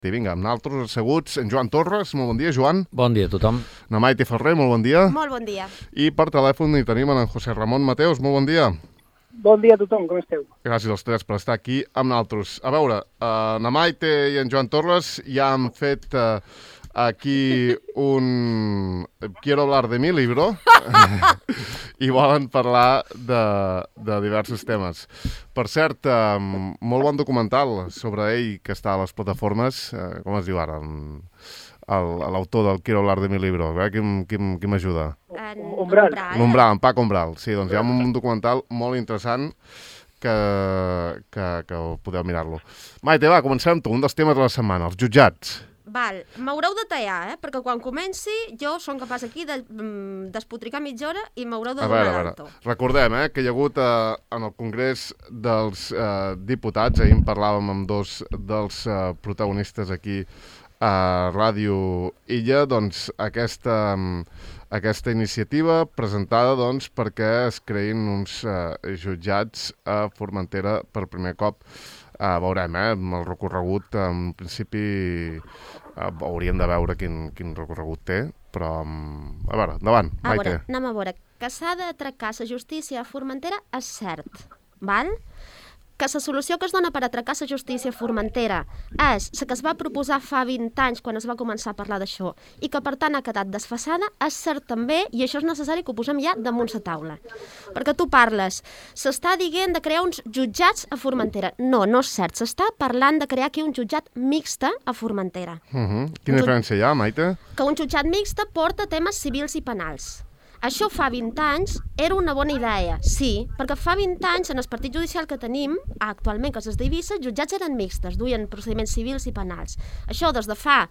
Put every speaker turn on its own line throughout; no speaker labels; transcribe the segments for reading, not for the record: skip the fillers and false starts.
I vinga, amb nosaltres asseguts, en Joan Torres. Molt bon dia, Joan.
Bon dia a tothom.
Na Maite Ferrer, molt bon dia.
Molt bon dia.
I per telèfon hi tenim en José Ramon Mateos. Molt bon dia.
Bon dia a tothom, com esteu?
Gràcies als tres per estar aquí amb nosaltres. A veure, na Maite i en Joan Torres ja han fet aquí un Quiero hablar de mi libro i volen parlar de diversos temes. Per cert, molt bon documental sobre ell que està a les plataformes. Com es diu ara? L'autor del Quiero hablar de mi libro. Qui m'ajuda?
Umbral.
L'Umbral, en Paco Umbral. Sí, doncs hi ha un documental molt interessant que podeu mirar-lo. Maite, va, comencem amb tu. Un dels temes de la setmana, els jutjats.
Val, m'haureu de tallar, perquè quan comenci jo som capaç aquí d'espotricar mitja hora i m'haureu de donar l'alto.
Recordem que hi ha hagut en el Congrés dels Diputats, ahir en parlàvem amb dos dels protagonistes aquí a Ràdio Illa, doncs aquesta iniciativa presentada doncs, perquè es creïn uns jutjats a Formentera per primer cop. Veurem, amb el recorregut, en principi hauríem de veure quin recorregut té, però a veure, endavant, Maite.
Anem a veure, que s'ha d'atracar la justícia a Formentera és cert, val? Que la solució que es dona per atracar la justícia a Formentera és la que es va proposar fa 20 anys quan es va començar a parlar d'això i que per tant ha quedat desfasada, és cert també, i això és necessari que ho posem ja damunt la taula. Perquè tu parles, s'està dient de crear uns jutjats a Formentera. No, no és cert, s'està parlant de crear aquí un jutjat mixte a Formentera.
Quina diferència hi ha, Maite?
Que un jutjat mixte porta temes civils i penals. Això fa 20 anys era una bona idea, sí, perquè fa 20 anys en el partit judicial que tenim, actualment, que és d'Eivissa, els jutjats eren mixtes, duien procediments civils i penals. Això des de fa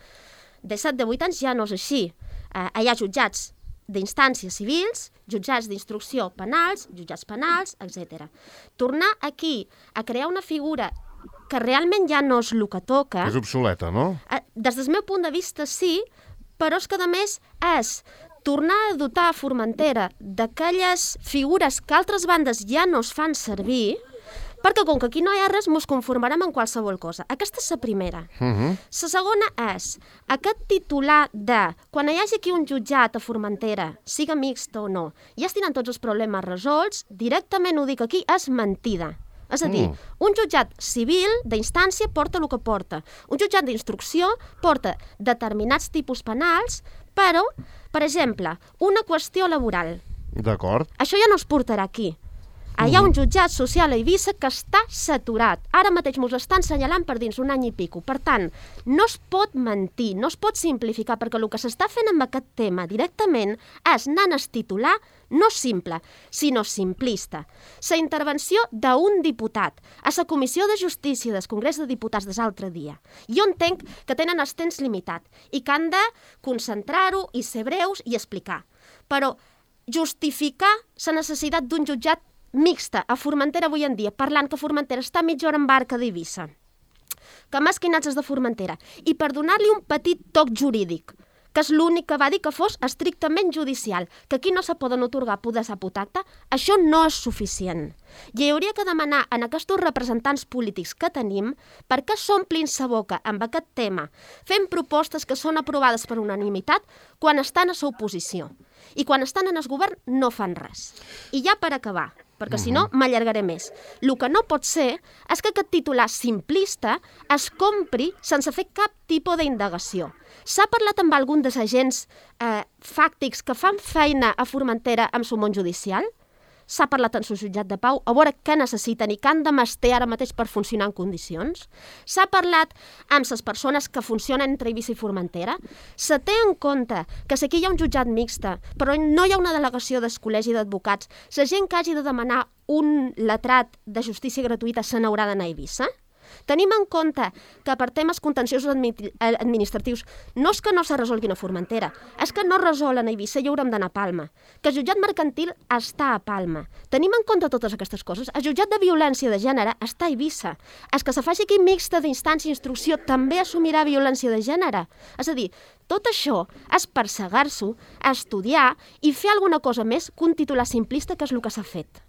17-18 anys ja no és així. Hi ha jutjats d'instàncies civils, jutjats d'instrucció penals, jutjats penals, etc. Tornar aquí a crear una figura que realment ja no és el que toca...
És obsoleta, no?
Des del meu punt de vista sí, però és que a més és tornar a dotar a Formentera d'aquelles figures que altres bandes ja no es fan servir, perquè com que aquí no hi ha res, ens conformarem en qualsevol cosa. Aquesta és la primera. La segona és aquest titular de quan hi hagi aquí un jutjat a Formentera, siga mixt o no, ja es tenen tots els problemes resolts, directament ho dic aquí, és mentida. És a dir, un jutjat civil d'instància porta el que porta. Un jutjat d'instrucció porta determinats tipus penals, però, per exemple, una qüestió laboral.
D'acord.
Això ja no es portarà aquí. Hi ha un jutjat social a Eivissa que està saturat. Ara mateix mos estan assenyalant per dins un any i pico. Per tant, no es pot mentir, no es pot simplificar, perquè el que s'està fent amb aquest tema directament és anant a titular no simple, sinó simplista. La intervenció d'un diputat a la Comissió de Justícia del Congrés de Diputats de l'altre dia. Jo entenc que tenen el temps limitat i que han de concentrar-ho i ser breus i explicar. Però justificar la necessitat d'un jutjat mixta a Formentera avui en dia, parlant que Formentera està mitja hora en barca d'Eivissa, que masquinats és de Formentera, i per donar-li un petit toc jurídic, que és l'únic que va dir que fos estrictament judicial, que aquí no se poden atorgar poders a putacte, això no és suficient. I hi hauria que demanar a aquests representants polítics que tenim perquè s'omplin sa boca amb aquest tema, fent propostes que són aprovades per unanimitat quan estan a l'oposició. I quan estan en el govern no fan res. I ja per acabar, perquè si no m'allargaré més. El que no pot ser és que aquest titular simplista es compri sense fer cap tipus d'indagació. S'ha parlat amb algun dels agents fàctics que fan feina a Formentera amb el món judicial? S'ha parlat en el jutjat de pau a veure què necessiten i què han de mestre ara mateix per funcionar en condicions? S'ha parlat amb les persones que funcionen entre Eivissa i Formentera? Se té en compte que si aquí hi ha un jutjat mixte, però no hi ha una delegació del col·legi d'advocats, la gent que hagi de demanar un letrat de justícia gratuïta se n'haurà d'anar a Eivissa? Tenim en compte que per temes contenciosos administratius no és que no se resolguin a Formentera, és que no resolen a Eivissa i haurem d'anar a Palma, que el jutjat mercantil està a Palma. Tenim en compte totes aquestes coses. El jutjat de violència de gènere està a Eivissa. És que se faci aquí mixta d'instància i instrucció també assumirà violència de gènere. És a dir, tot això és perseguir-s'ho, estudiar i fer alguna cosa més que un titular simplista, que és el que s'ha fet.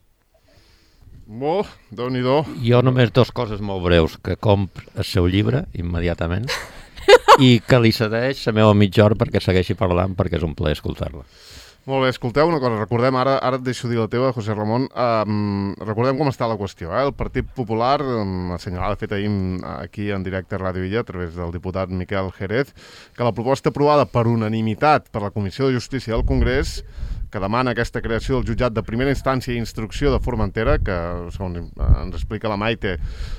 Déu-n'hi-do.
Jo només dues coses molt breus, que compr el seu llibre immediatament i que li cedeix la meva mitja hora perquè segueixi parlant, perquè és un plaer escoltar-la.
Molt bé, escolteu una cosa, recordem, ara et deixo dir la teva, José Ramon, recordem com està la qüestió. El Partit Popular, assenyalada fet ahir aquí en directe a Ràdio Illa, a través del diputat Miquel Jerez, que la proposta aprovada per unanimitat per la Comissió de Justícia del Congrés, que demana aquesta creació del jutjat de primera instància i instrucció de Formentera, que, segons ens explica la Maite,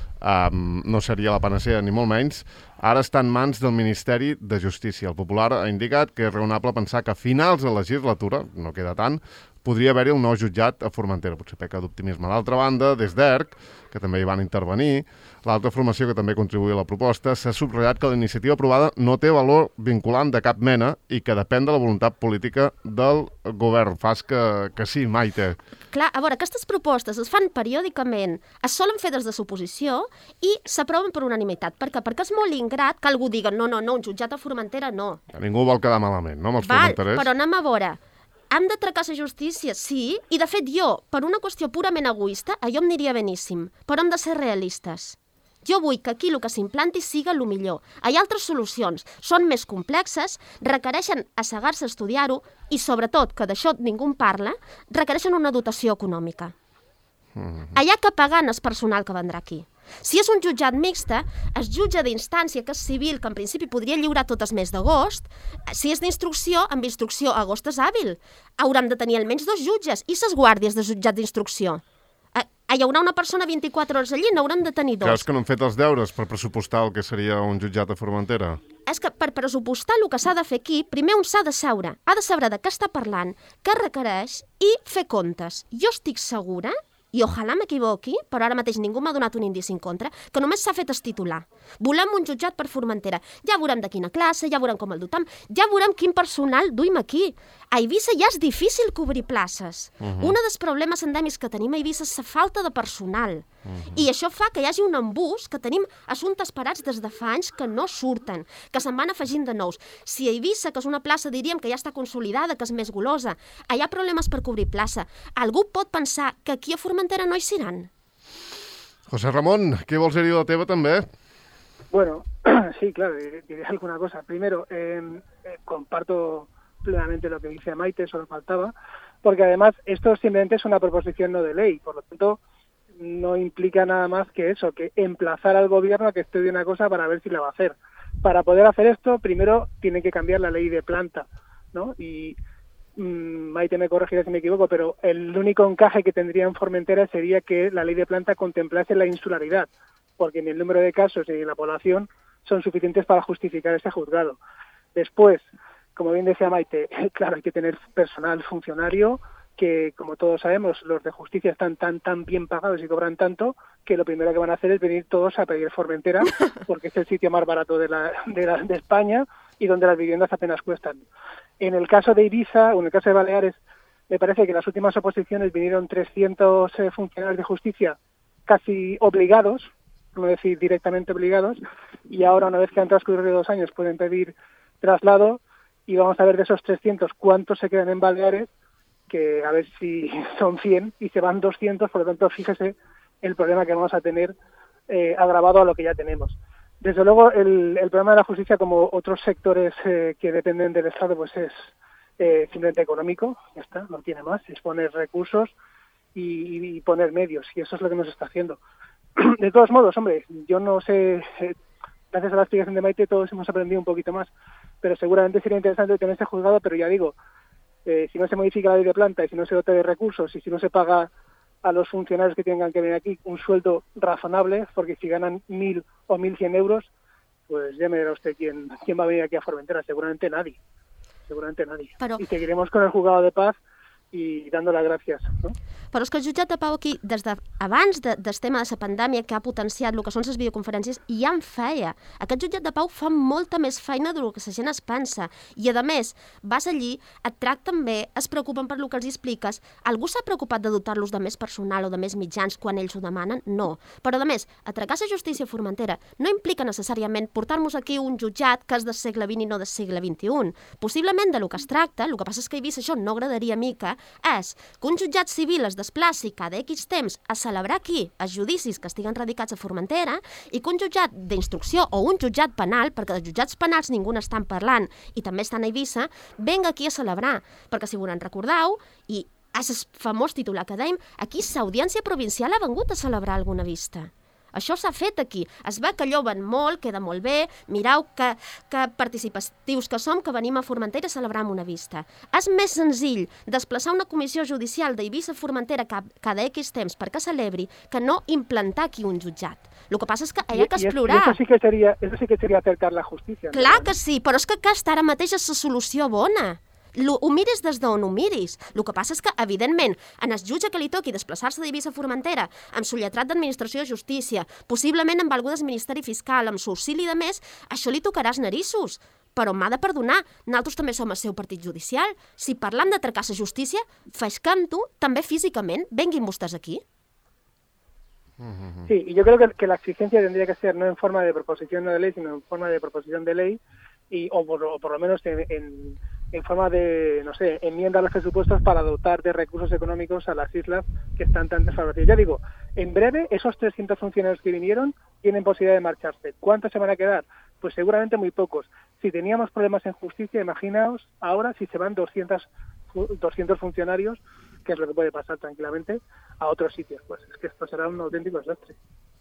no seria la panacea ni molt menys, ara està en mans del Ministeri de Justícia. El Popular ha indicat que és raonable pensar que a finals de legislatura, no queda tant, podria haver-hi un nou jutjat a Formentera. Potser peca d'optimisme. D'altra banda, des d'ERC, que també hi van intervenir, l'altra formació que també contribuïa a la proposta, s'ha subratllat que la iniciativa aprovada no té valor vinculant de cap mena i que depèn de la voluntat política del govern. Fas que sí, Maite.
Clar, a veure, aquestes propostes es fan periòdicament, es solen fer des de l'oposició i s'aproven per unanimitat. Per què? Perquè és molt ingrat que algú digui no, un jutjat a Formentera no.
Ningú vol quedar malament, no, amb els formenterers?
Però anem a veure. Hem d'atracar la justícia, sí, i de fet jo, per una qüestió purament egoista, allò em aniria beníssim, però hem de ser realistes. Jo vull que aquí el que s'implanti siga el millor. Hi ha altres solucions, són més complexes, requereixen assegar-se a estudiar-ho i, sobretot, que d'això ningú en parla, requereixen una dotació econòmica. Hi ha que pagar el personal que vendrà aquí. Si és un jutjat mixta, es jutge d'instància, que és civil, que en principi podria lliurar tot el mes d'agost. Si és d'instrucció, amb instrucció, agost és hàbil. Haurem de tenir almenys 2 jutges. I les guàrdies de jutjat d'instrucció? Hi haurà una persona 24 hores allí, n'haurem de tenir 2.
Creus que no han fet els deures per pressupostar el que seria un jutjat a Formentera?
És que per pressupostar el que s'ha de fer aquí, primer un s'ha de seure, ha de saber de què està parlant, què requereix i fer comptes. Jo estic segura, i ojalà m'equivoqui, però ara mateix ningú m'ha donat un indici en contra, que només s'ha fet titular. Volem un jutjat per Formentera. Ja veurem de quina classe, ja veurem com el dotem, ja veurem quin personal duim aquí. A Eivissa ja és difícil cobrir places. Un dels problemes endèmics que tenim a Eivissa és la falta de personal. I això fa que hi hagi un embús, que tenim assumptes parats des de fa anys que no surten, que se'n van afegint de nous. Si a Eivissa, que és una plaça, diríem que ja està consolidada, que és més golosa, hi ha problemes per cobrir plaça, algú pot pensar que aquí a Formentera no hi seran?
José Ramón, ¿qué vols dir de la teva també?
Bueno, sí, claro, diré alguna cosa. Primero, comparto plenamente lo que dice Maite, solo faltaba, porque además esto simplemente es una proposición no de ley, por lo tanto no implica nada más que eso, que emplazar al gobierno a que estudie una cosa para ver si la va a hacer. Para poder hacer esto, primero tiene que cambiar la ley de planta, ¿no? Y Maite me corregirá si me equivoco, pero el único encaje que tendría en Formentera sería que la ley de planta contemplase la insularidad, porque ni el número de casos ni la población son suficientes para justificar ese juzgado. Después, como bien decía Maite, claro, hay que tener personal funcionario, que como todos sabemos, los de justicia están tan bien pagados y cobran tanto, que lo primero que van a hacer es venir todos a pedir Formentera, porque es el sitio más barato de España y donde las viviendas apenas cuestan. En el caso de Ibiza, o en el caso de Baleares, me parece que en las últimas oposiciones vinieron 300 funcionarios de justicia casi obligados, no decir directamente obligados, y ahora, una vez que han transcurrido 2 años, pueden pedir traslado, y vamos a ver de esos 300 cuántos se quedan en Baleares, que a ver si son 100 y se van 200, por lo tanto, fíjese el problema que vamos a tener agravado a lo que ya tenemos. Desde luego, el problema de la justicia, como otros sectores que dependen del Estado, pues es simplemente económico, ya está, no tiene más, es poner recursos y poner medios, y eso es lo que nos está haciendo. De todos modos, hombre, yo no sé, gracias a la explicación de Maite todos hemos aprendido un poquito más, pero seguramente sería interesante tener este juzgado, pero ya digo, si no se modifica la ley de planta y si no se dota de recursos y si no se paga a los funcionarios que tengan que venir aquí un sueldo razonable, porque si ganan 1.000 o 1.100 euros, pues ya me dirá usted quién va a venir aquí a Formentera, seguramente nadie. Però... I seguiremos con el juzgado de paz i dando las gràcies, no?
Però és que el jutjat de pau aquí, des d'abans del tema de la pandèmia que ha potenciat el que són les videoconferències, ja en feia. Aquest jutjat de pau fa molta més feina del que la gent es pensa. I, a més, vas allí, et tracten bé, es preocupen per el que els expliques. Algú s'ha preocupat de dotar-los de més personal o de més mitjans quan ells ho demanen? No. Però, a més, atracar la justícia a Formentera no implica necessàriament portar-nos aquí un jutjat que és del segle XX i no del segle XXI. Possiblement de lo que es tracta, el que passa és que a Eivissa això no agradaria a mi, que és que un jutjat civil es desplaci cada X temps a celebrar aquí els judicis que estiguen radicats a Formentera i que un jutjat d'instrucció o un jutjat penal, perquè dels jutjats penals ningú n'estan parlant i també estan a Eivissa, venga aquí a celebrar. Perquè si volen recordeu, i és el famós titular que dèiem, aquí l'Audiència Provincial ha vengut a celebrar alguna vista. Això s'ha fet aquí. Es ve que lloven molt, queda molt bé, mireu que participatius que som, que venim a Formentera a celebrar una vista. És més senzill desplaçar una comissió judicial d'Eivissa a Formentera cada X temps perquè celebri que no implantar aquí un jutjat. El que passa és que hi ha que explorar.
Eso sí que sería acercar la justícia.
Clar que sí, però és que aquesta ara mateix és la solució bona. Ho miris des d'on ho miris. El que passa és que, evidentment, en el jutge que li toqui desplaçar-se d'Eivissa a Formentera, amb el lletrat d'Administració de Justícia, possiblement amb algú del Ministeri Fiscal, amb l'auxili de més, això li tocarà els narissos. Però m'ha de perdonar, nosaltres també som el seu partit judicial. Si parlam de trencar la justícia, faiscam-ho també físicament. Venguin vostès aquí.
Sí, y yo creo que la exigencia tendría que ser no en forma de proposición no de ley, sino en forma de proposición de ley, o por lo menos en forma de, no sé, enmienda a los presupuestos para dotar de recursos económicos a las islas que están tan desfavorecidas. Ya digo, en breve esos 300 funcionarios que vinieron tienen posibilidad de marcharse. ¿Cuántos se van a quedar? Pues seguramente muy pocos. Si teníamos problemas en justicia, imaginaos ahora si se van 200 funcionarios, que es lo que puede pasar tranquilamente, a otros sitios. Pues es que esto será un auténtico desastre.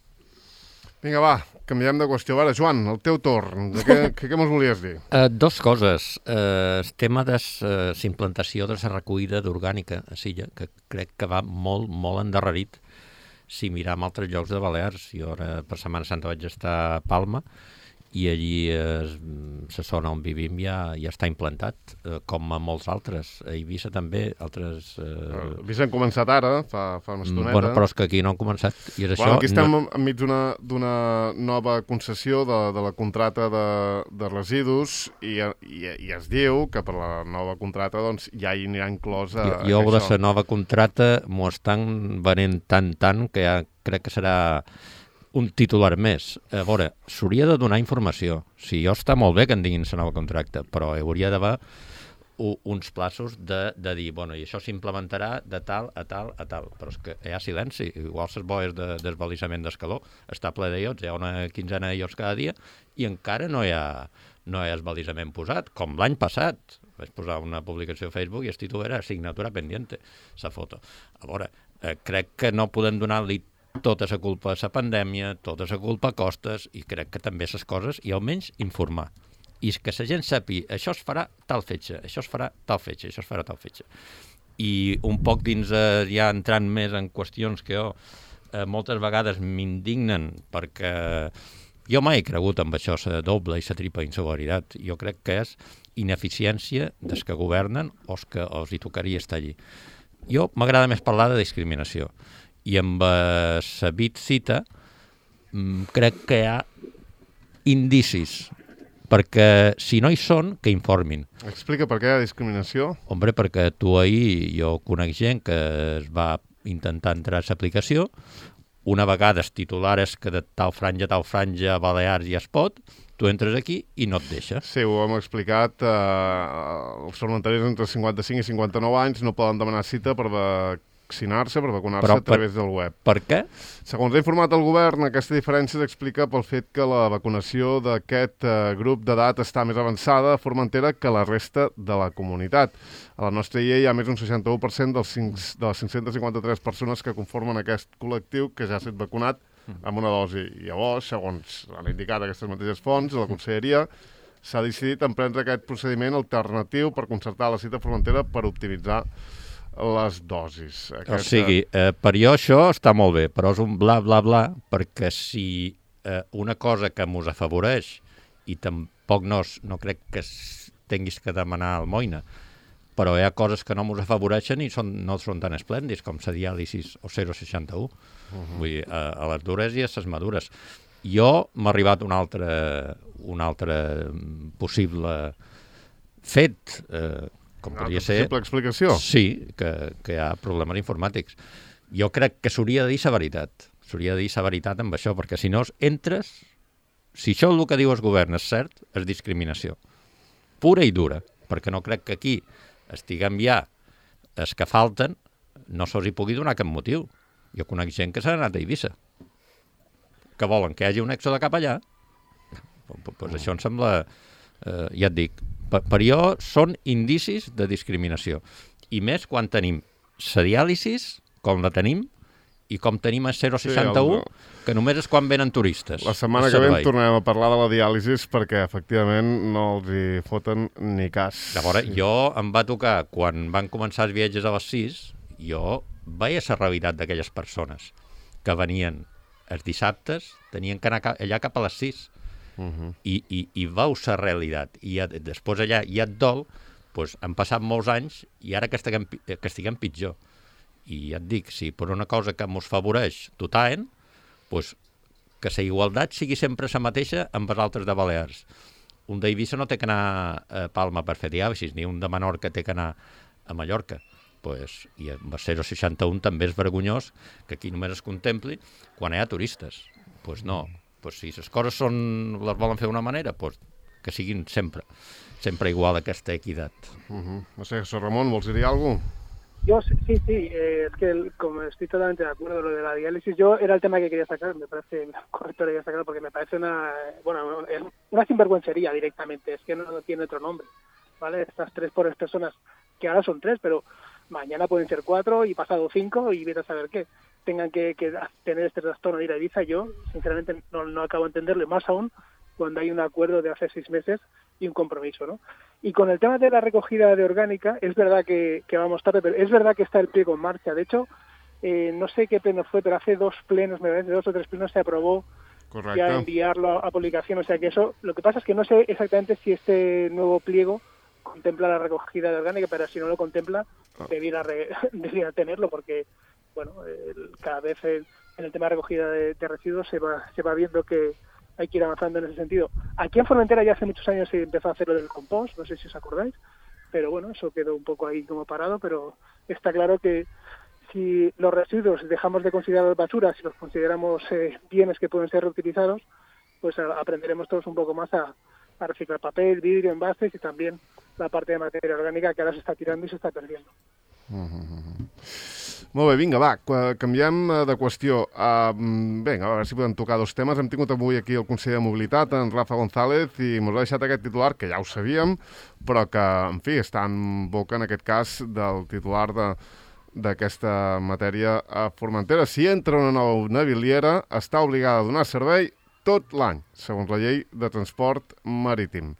Vinga, va, canviem de qüestió. A veure, Joan, el teu torn. Què mos volies dir?
Dos coses. El tema de l'implantació de la recollida d'orgànica a Silla, que crec que va molt, molt endarrerit si miram altres llocs de Balears. Jo ara per Setmana Santa vaig estar a Palma i allí la zona on vivim ja està implantat, com a molts altres. A Eivissa també, altres...
Eivissa han començat ara, fa una estoneta.
Bueno, però és que aquí no han començat. I és
bueno, aquí estem enmig d'una nova concessió de la contrata de residus i es diu que per la nova contrata doncs, ja hi anirà inclosa...
Jo de la nova contrata m'ho estan venent tant que ja crec que serà un titular més. A veure, s'hauria de donar informació. Sí, jo està molt bé que en diguin la nova contracte, però hauria d'haver uns plaços de dir, bueno, i això s'implementarà de tal a tal a tal. Però és que hi ha silenci. Igual les boies de desvalissament d'escaló està ple de iots, hi ha una quinzena de iots cada dia i encara no hi ha esvalissament posat, com l'any passat. Vaig posar una publicació a Facebook i el títol era assignatura pendiente, la foto. A veure, crec que no podem donar-li tota la culpa a la pandèmia, tota la culpa a costes, i crec que també les coses, i almenys informar. I que la gent sàpiga, això es farà tal fetge, això es farà tal fetge, això es farà tal fetge. I un poc dins, ja entrant més en qüestions que jo moltes vegades m'indignen, perquè jo mai he cregut en això, la doble i la triple insolidaritat. Jo crec que és ineficiència dels que governen o que els hi tocaria estar allí. Jo m'agrada més parlar de discriminació. I amb la cita crec que hi ha indicis, perquè si no hi són, que informin.
Explica per què hi ha discriminació.
Hombre, perquè tu ahir, jo conec gent que es va intentar entrar a l'aplicació, una vegada el titular és que de tal franja a Balears ja es pot, tu entres aquí i no et deixa.
Sí, ho hem explicat, els formenters entre 55 i 59 anys no poden demanar cita per vaccinar-se, per vacunar-se a través del web.
Per què?
Segons ha informat el govern, aquesta diferència s'explica pel fet que la vacunació d'aquest grup d'edat està més avançada a Formentera que la resta de la comunitat. A la nostra IA hi ha més d'un 61% de les 553 persones que conformen aquest col·lectiu que ja ha estat vacunat amb una dosi. Llavors, segons han indicat aquestes mateixes fonts, la Conselleria s'ha decidit emprendre aquest procediment alternatiu per concertar la cita a Formentera per optimitzar les dosis.
O sigui, per jo això està molt bé, però és un bla, bla, bla, perquè si una cosa que mos afavoreix, i tampoc no crec que tinguis que demanar almoina, però hi ha coses que no mos afavoreixen i no són tan esplèndids com la diàlisi o 0,61. Vull dir, a les dures i a les madures. Jo m'ha arribat un altre possible fet, com podria ser...
Una possible explicació?
Sí, que hi ha problemes informàtics. Jo crec que s'hauria de dir la veritat. S'hauria de dir la veritat amb això, perquè si no entres... Si això el que diu el govern és cert, és discriminació. Pura i dura, perquè no crec que aquí estiguem ja els que falten no se'ls hi pugui donar cap motiu. Jo conec gent que s'ha anat a Eivissa, que volen que hi hagi un èxode cap allà. Pues això em sembla, ja et dic, per jo són indicis de discriminació. I més quan tenim la diàlisis, com la tenim, i com tenim el 061, que només és quan venen turistes.
La setmana que ve tornarem a parlar de la diàlisis perquè efectivament no els hi foten ni cas.
Llavors, jo em va tocar, quan van començar els viatges a les 6, jo veia la realitat d'aquelles persones que venien els dissabtes, tenien que anar allà cap a les 6. I veus la realitat. I després allà ja et dol, doncs han passat molts anys i ara que estiguem pitjor. I ja et dic, si per una cosa que ens favoreix totalment, doncs que la igualtat sigui sempre la mateixa amb els altres de Balears. Un d'Eivissa no té que anar a Palma per fer diàlisis, ni un de Menorca té que anar a Mallorca. Pues, i amb el 061 també és vergonyós que aquí només es contempli quan hi ha turistes. Pues no, pues si les coses les volen fer d'una manera, pues que siguin sempre igual aquesta equitat.
No sé, José Ramón, vols dir alguna cosa?
Yo sí, es que como estoy totalmente de acuerdo con lo de la diálisis, yo era el tema que quería sacar, me parece correcto que quería sacar porque me parece una sinvergüencería directamente, es que no tiene otro nombre, ¿vale? Estas 3 pobres personas, que ahora son 3, pero mañana pueden ser 4 y pasado 5 y vete a saber qué, tengan que tener este trastorno de ir a Ibiza, yo sinceramente no acabo de entenderlo, más aún cuando hay un acuerdo de hace 6 meses y un compromiso, ¿no? Y con el tema de la recogida de orgánica, es verdad que vamos tarde, pero es verdad que está el pliego en marcha. De hecho, no sé qué pleno fue, pero hace 2 plenos, me parece, 2 o 3 plenos se aprobó. Correcto. Ya enviarlo a publicación. O sea que eso, lo que pasa es que no sé exactamente si este nuevo pliego contempla la recogida de orgánica, pero si no lo contempla, debiera tenerlo, porque, bueno, cada vez en el tema de recogida de residuos se va viendo que hay que ir avanzando en ese sentido. Aquí en Formentera ya hace muchos años se empezó a hacer lo del compost, no sé si os acordáis, pero bueno, eso quedó un poco ahí como parado, pero está claro que si los residuos dejamos de considerar basura, si los consideramos bienes que pueden ser reutilizados, pues aprenderemos todos un poco más a reciclar papel, vidrio, envases y también la parte de materia orgànica que ara s'està tirant i s'està perdent.
Molt bé, vinga, va, canviem de qüestió. Vinga, a veure si podem tocar 2 temes. Hem tingut avui aquí el conseller de Mobilitat, en Rafa González, i ens ha deixat aquest titular, que ja ho sabíem, però que, en fi, està en boca, en aquest cas, del titular d'aquesta matèria a Formentera. Si entra una nova naviliera, està obligada a donar servei tot l'any, segons la llei de transport marítim.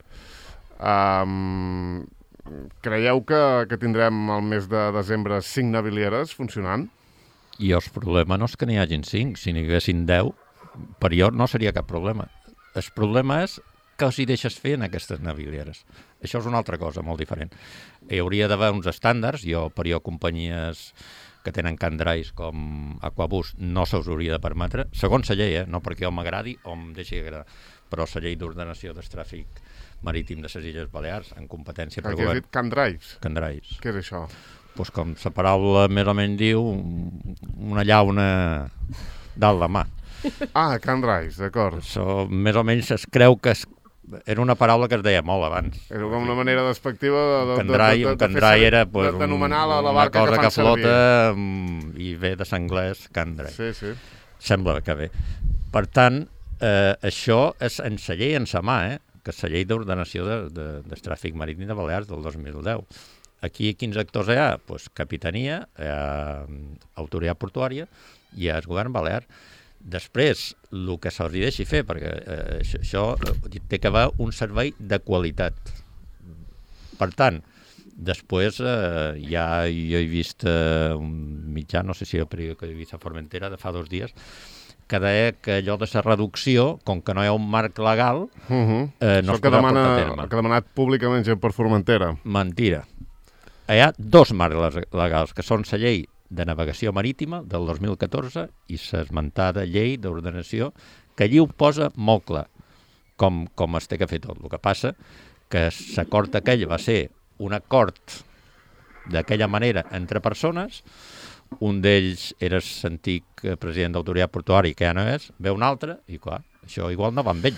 Creieu que tindrem al mes de desembre 5 navilieres funcionant?
I el problema no és que n'hi hagin 5, si n'hi haguessin 10, per jo no seria cap problema. El problema és que els hi deixes fer en aquestes navilieres. Això és una altra cosa molt diferent. Hi hauria d'haver uns estàndards, per jo companyies que tenen candrais com Aquabus no se'ls hauria de permetre, segons la llei, no perquè o m'agradi o em deixi agradar, però la llei d'ordenació del tràfic marítim de les Illes Balears, en competència per govern.
Què has dit? Candrais?
Candrais.
Què és això?
Pues com la paraula més o menys diu, una llauna dalt la mà.
Candrais, d'acord.
Això més o menys es creu que era una paraula que es deia molt abans.
Era com una manera despectiva
un candrai era
d'anomenar la barca
una cosa
que
flota i ve de l'anglès candrai.
Sí.
Sembla que ve. Per tant, això és en la llei en sa mà, que és la llei d'ordenació del tràfic marítim de Balears del 2010. Aquí quins actors hi ha? Pues Capitania, Autoritat Portuària i el govern balear. Després, el que se'ls deixi fer, perquè això té que haver un servei de qualitat. Per tant, després ja jo he vist un mitjà, no sé si el periòdic que he vist a Formentera de fa 2 dies, que deia que allò de la reducció, com que no hi ha un marc legal, no es podrà portar a terme.
El que ha demanat públicament gent per Formentera.
Mentira. Hi ha 2 marcs legals, que són la llei de navegació marítima del 2014 i l'esmentada llei d'ordenació, que allí ho posa molt clar, com es té que fer tot. El que passa que l'acord aquell va ser un acord d'aquella manera entre persones, un d'ells era l'antic president d'Autoritat Portuària, que ja no és, ve un altre, i clar, això igual no va amb ell.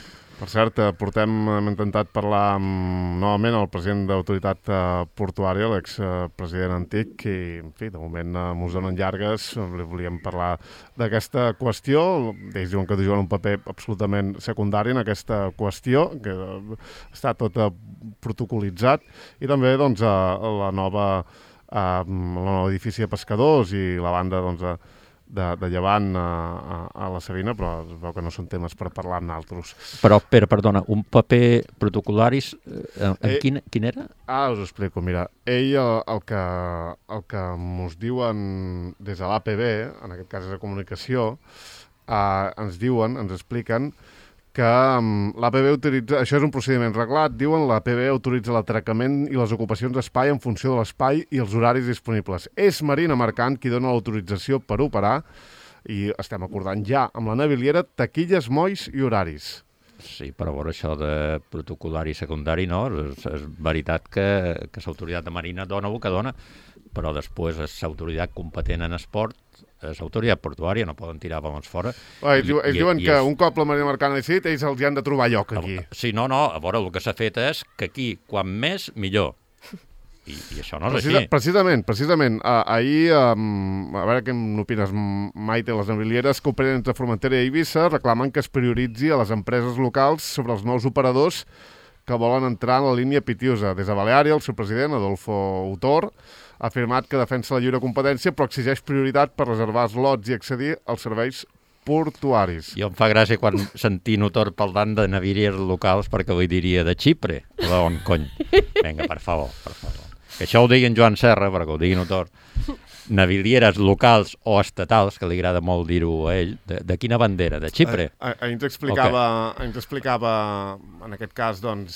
Per cert, hem intentat parlar novament el president d'Autoritat Portuària, l'expresident antic, i, en fi, de moment mos donen llargues. Li volíem parlar d'aquesta qüestió. Ells diuen que juguen un paper absolutament secundari en aquesta qüestió, que està tot protocolitzat, i també doncs, el nou edifici de pescadors i la banda doncs, de llevant a la Sabina, però es veu que no són temes per parlar amb altres.
Però, Pere, perdona, un paper protocolaris, quin era?
Us ho explico, mira. Ell, el que mos diuen des de l'APB, en aquest cas és de comunicació, ens expliquen que l'APB utilitza, això és un procediment reglat, diuen l'APB autoritza l'atracament i les ocupacions d'espai en funció de l'espai i els horaris disponibles. És Marina Mercant qui dona l'autorització per operar i estem acordant ja amb la naviliera taquilles, molls i horaris.
Sí, però a veure, això de protocolari secundari, no? És veritat que l'autoritat de Marina dona el que dona, però després és l'autoritat competent en esport, és l'autoritat portuària, no poden tirar balons fora.
Ells diuen que un cop la Marina Mercant ha decidit, ells els hi han de trobar lloc aquí.
Sí, no, a veure, el que s'ha fet és que aquí, quan més, millor. I això no és així.
Precisament. Ahir, a veure què n'opines, Maite, les navilieres que operen entre Formentera i Eivissa reclamen que es prioritzi a les empreses locals sobre els nous operadors que volen entrar en la línia Pitiusa. Des de Baleària, el seu president, Adolfo Utor, ha afirmat que defensa la lliure competència, però exigeix prioritat per reservar slots i accedir als serveis portuaris.
Jo em fa gràcia quan sentim Utor parlant de navilieres locals, perquè avui diria de Xipre, o d'on, cony. Vinga, per favor. Que això ho diguin Joan Serra, perquè ho diguin Utor. Navilieres locals o estatals, que li agrada molt dir-ho a ell, de quina bandera? De Xipre?
Ens explicava, en aquest cas, doncs,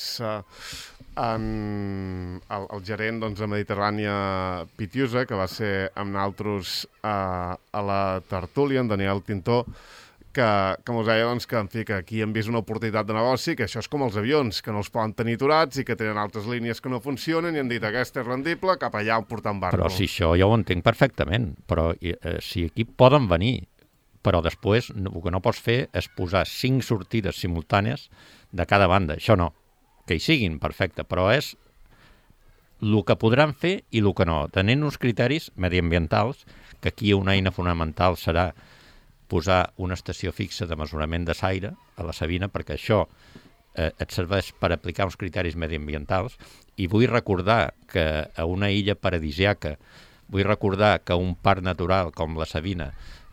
el gerent de Mediterrània Pitiusa, que va ser amb naltros a la tertúlia, en Daniel Tintó, que mos deia que, en fi, que aquí hem vist una oportunitat de negoci, que això és com els avions, que no els poden tenir aturats i que tenen altres línies que no funcionen i han dit aquesta és rendible, cap allà on portant barco.
Però si això ja ho entenc perfectament, però si aquí poden venir, però després el que no pots fer és posar 5 sortides simultànies de cada banda, això no. Que hi siguin, perfecte, però és el que podran fer i el que no. Tenint uns criteris mediambientals, que aquí una eina fonamental serà posar una estació fixa de mesurament de l'aire a la Sabina, perquè això et serveix per aplicar uns criteris mediambientals, i vull recordar que a una illa paradisiaca, vull recordar que un parc natural com la Sabina,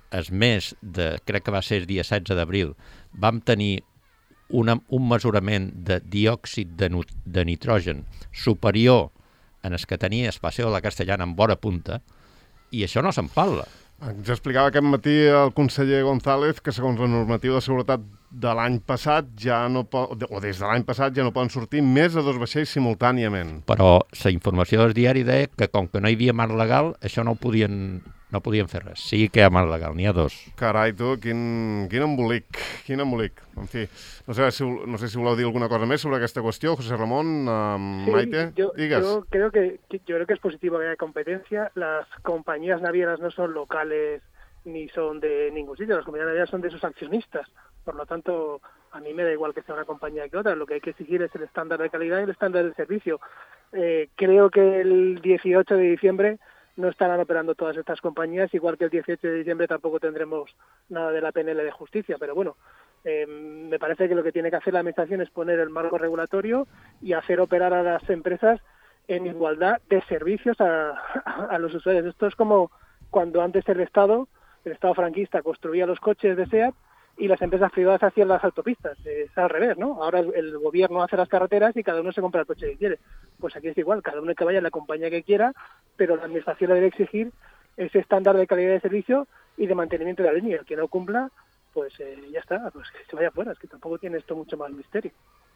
crec que va ser el dia 16 d'abril, vam tenir un mesurament de diòxid de nitrogen superior en el que tenia Espaseo de la Castellana en vora punta, i això no se'n parla.
Ens explicava aquest matí el conseller González que segons la normativa de seguretat de l'any passat o des de l'any passat ja no poden sortir més de 2 vaixells simultàniament.
Però la informació del diari deia que com que no hi havia mar legal, això no podien fer res. Sí que hi ha mar legal, n'hi ha 2.
Carai, tu, quin embolic. En fi, no sé si voleu dir alguna cosa més sobre aquesta qüestió, José Ramón, Maite, digues.
Yo creo que es positivo que haya competencia. Las compañías navieras no son locales ni son de ningún sitio. Las compañías navieras son de sus accionistas. Por lo tanto, a mí me da igual que sea una compañía que otra. Lo que hay que exigir es el estándar de calidad y el estándar de servicio. Creo que el 18 de diciembre no estarán operando todas estas compañías, igual que el 18 de diciembre tampoco tendremos nada de la PNL de justicia, pero bueno, me parece que lo que tiene que hacer la Administración es poner el marco regulatorio y hacer operar a las empresas en igualdad de servicios a los usuarios. Esto es como cuando antes el Estado franquista construía los coches de SEAT y las empresas privadas hacían las autopistas. Es al revés, ¿no? Ahora el gobierno hace las carreteras y cada uno se compra el coche que quiere. Pues aquí es igual, cada uno que vaya a la compañía que quiera, pero la Administración le debe exigir ese estándar de calidad de servicio y de mantenimiento de la línea. El que no cumpla, pues ya está, pues que se vaya fuera. Es que tampoco tiene esto mucho más misterio.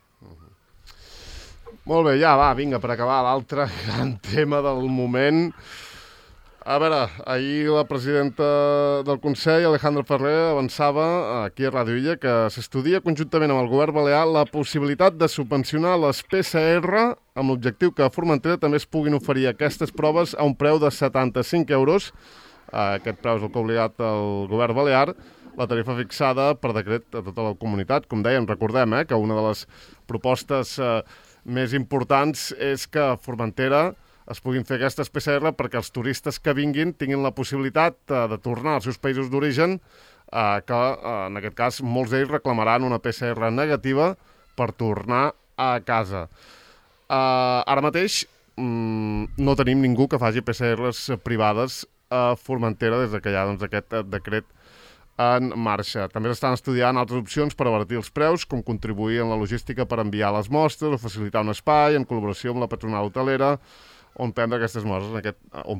Molt bé, ja va, vinga, per acabar l'altre gran tema del moment. A veure, ahir la presidenta del Consell, Alejandra Ferrer, avançava aquí a Ràdio Illa que s'estudia conjuntament amb el govern balear la possibilitat de subvencionar les PCR amb l'objectiu que a Formentera també es puguin oferir aquestes proves a un preu de 75 euros. Aquest preu és el que ha obligat el govern balear la tarifa fixada per decret a tota la comunitat. Com dèiem, recordem que una de les propostes més importants és que a Formentera es puguin fer aquestes PCR perquè els turistes que vinguin tinguin la possibilitat de tornar als seus països d'origen, que en aquest cas molts d'ells reclamaran una PCR negativa per tornar a casa. Ara mateix no tenim ningú que faci PCRs privades a Formentera des que hi ha aquest decret en marxa. També s'estan estudiant altres opcions per abatir els preus, com contribuir en la logística per enviar les mostres o facilitar un espai en col·laboració amb la patronal hotelera on prendre aquestes mostres.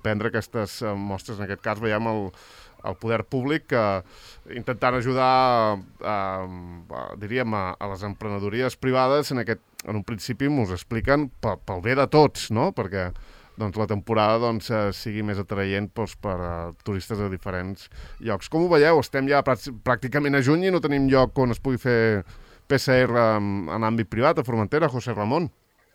En aquest cas veiem el poder públic intentant ajudar diríem a les emprenedories privades. En un principi m'ho expliquen pel bé de tots, no? Perquè la temporada sigui més atraient per turistes de diferents llocs. Com ho veieu? Estem ja pràcticament a juny i no tenim lloc on es pugui fer PCR en àmbit privat a Formentera, José Ramón.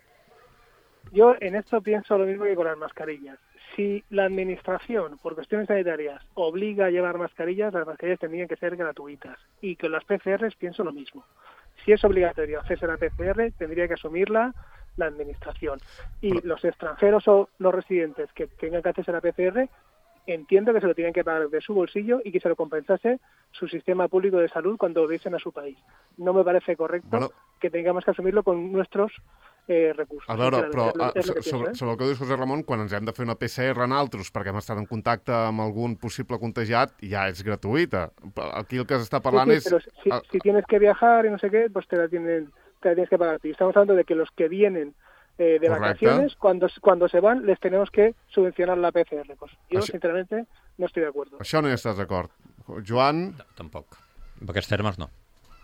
Yo en esto pienso lo mismo que con las mascarillas. Si la administración, por cuestiones sanitarias, obliga a llevar mascarillas, las mascarillas tendrían que ser gratuitas. Y con las PCRs pienso lo mismo. Si es obligatorio hacerse la PCR, tendría que asumirla la administración. Y los extranjeros o los residentes que tengan que hacerse la PCR, entiendo que se lo tienen que pagar de su bolsillo y que se lo compensase su sistema público de salud cuando volviesen a su país. No me parece correcto que tengamos que asumirlo con nuestros recursos.
A veure, però sobre el que dius, José Ramón, quan ens hem de fer una PCR en altres perquè hem estat en contacte amb algun possible contagiat, ja és gratuïta. Aquí el que s'està parlant és...
Pero si tienes que viajar y no sé qué, pues te la tienes que pagar. Y estamos hablando de que los que vienen de vacaciones, cuando se van, les tenemos que subvencionar la PCR. Pues yo, sinceramente, no estoy de acuerdo.
Això no hi estàs d'acord. Joan?
Tampoc. En aquests termes, no.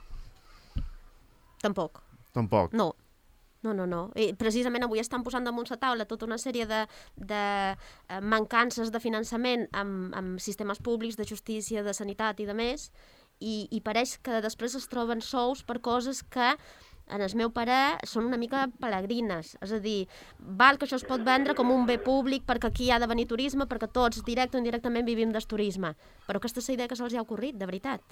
Tampoc.
Tampoc.
No. I precisament avui estan posant damunt la taula tota una sèrie de mancances de finançament amb sistemes públics de justícia, de sanitat i de més, i pareix que després es troben sous per coses que, en el meu parer, són una mica peregrines. És a dir, val que això es pot vendre com un bé públic perquè aquí hi ha de venir turisme, perquè tots, directe o indirectament, vivim del turisme. Però aquesta és la idea que se'ls ha ocorrit, de veritat.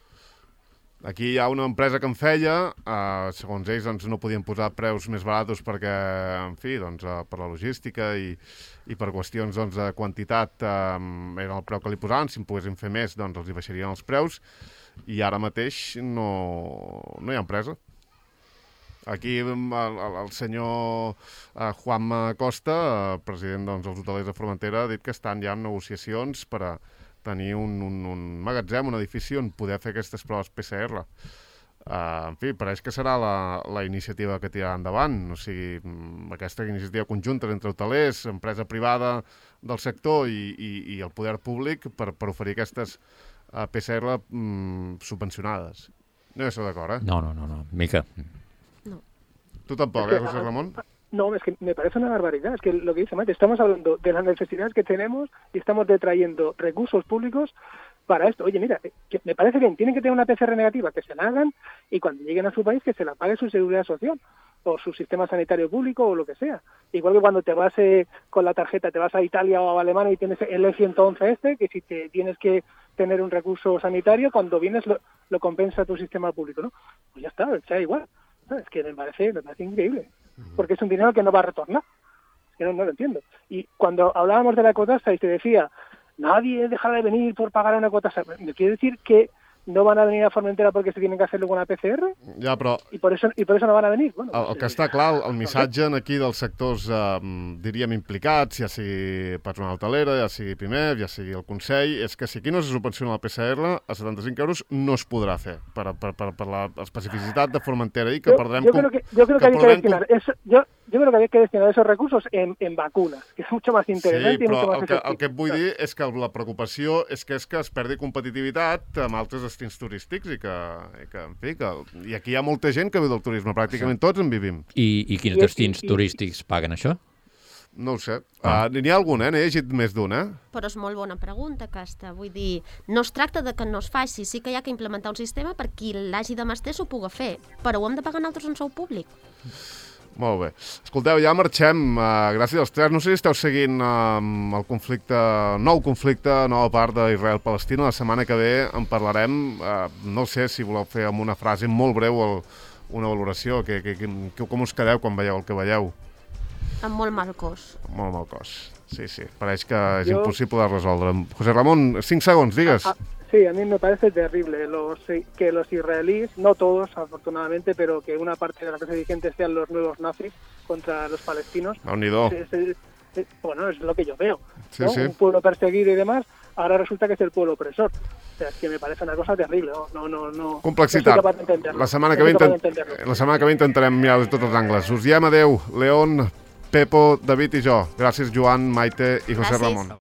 Aquí hi ha una empresa que en feia, segons ells no podien posar preus més barats perquè, en fi, per la logística i per qüestions de quantitat era el preu que li posaven. Si en poguessin fer més, els hi baixarien els preus, i ara mateix no hi ha empresa. Aquí el senyor Juanma Costa, president dels hotelers de Formentera, ha dit que estan ja en negociacions per a tenir un magatzem, un edifici on poder fer aquestes proves PCR. En fi, pareix que serà la iniciativa que tirarà endavant, o sigui, aquesta iniciativa conjunta entre hotelers, empresa privada del sector i el poder públic per oferir aquestes PCR subvencionades. No hi esteu d'acord,
No, mica.
No.
Tu tampoc, José Ramón?
No, es que me parece una barbaridad. Es que lo que dice Maite, estamos hablando de las necesidades que tenemos y estamos detrayendo recursos públicos para esto. Oye, mira, que me parece bien, tienen que tener una PCR negativa, que se la hagan, y cuando lleguen a su país que se la pague su seguridad social o su sistema sanitario público o lo que sea. Igual que cuando te vas con la tarjeta, te vas a Italia o a Alemania y tienes el E111 que si te tienes que tener un recurso sanitario, cuando vienes lo compensa tu sistema público, ¿no? Pues ya está, sea igual. Es que me parece increíble, porque es un dinero que no va a retornar. Es que no lo entiendo. Y cuando hablábamos de la ecotasa y se decía, nadie dejará de venir por pagar una ecotasa, ¿me quiere decir que no van a venir a Formentera perquè se tienen que hacer luego una PCR?
Ja, però...
I per això no van a venir? Bueno,
el que està clar, el missatge aquí dels sectors, diríem, implicats, ja sigui patronal hotelera, ja sigui PIMEF, ja sigui el Consell, és que si aquí no se subvenciona la PCR, a 75 euros no es podrà fer per la especificitat de Formentera i que perdrem...
Yo creo que había que destinar esos recursos en vacunas, que es mucho más interesante.
Sí, però el que et vull dir és que la preocupació és que es perdi competitivitat amb altres destins turístics i aquí hi ha molta gent que viu del turisme, pràcticament tots en vivim.
I quins destins turístics paguen això?
No ho sé. N'hi ha algun, n'he llegit més d'un,
Però és molt bona pregunta aquesta. Vull dir, no es tracta de que no es faci, sí que hi ha que implementar un sistema per qui l'hagi de menester s'ho pugui fer, però ho hem de pagar nosaltres en sou públic.
Molt bé. Escolteu, ja marxem. Gràcies als tres. No sé si esteu seguint el conflicte, nou conflicte, nova part d'Israel-Palestina. La setmana que ve en parlarem. No sé si voleu fer amb una frase molt breu una valoració. Com us quedeu quan veieu el que veieu?
Amb molt mal cos.
Molt mal cos. Sí. Pareix que és impossible de resoldre. José Ramón, 5 segons, digues.
Sí, a mí me parece terrible que los israelíes, no todos afortunadamente, pero que una parte de la clase dirigente sean los nuevos nazis contra los palestinos.
Déu-n'hi-do.
Bueno, es lo que yo veo,
Sí,
¿no?
sí.
Un pueblo perseguido y demás, ahora resulta que es el pueblo opresor. O sea, es que me parece una cosa terrible, no.
Complexitat.
No soy capaz de entenderlo.
La setmana que ve intentarem mirar de tots els angles. Us diem adeu, León, Pepo, David i jo. Gràcies, Joan, Maite i José
Gràcies.
Ramón.